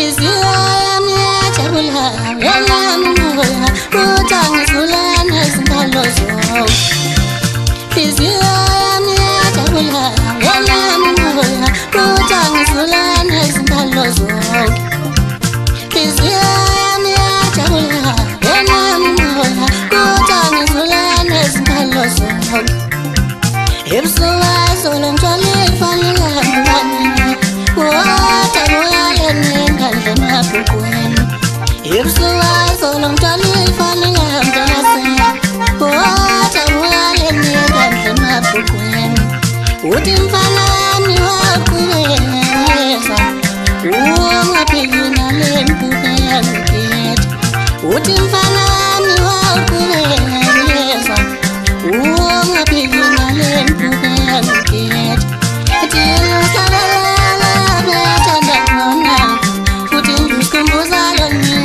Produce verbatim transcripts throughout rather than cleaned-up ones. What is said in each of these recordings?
If so, I so long to live for the land that I say. What a world in the land that I proclaim. What in Fanam you are good. Oh, I pay you na limb to pay and get. What in Fanam you are good. Oh, I pay you na limb to pay and get. Till you start a love, and I know now. Put in your scumbers all on me.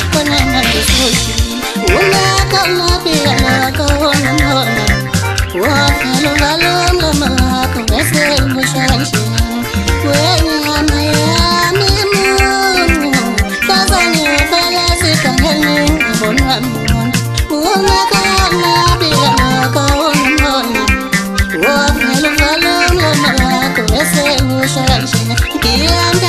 Whoa. wona mona wona kana bila kaona mona wona valo mama ko ese ushanshe kianda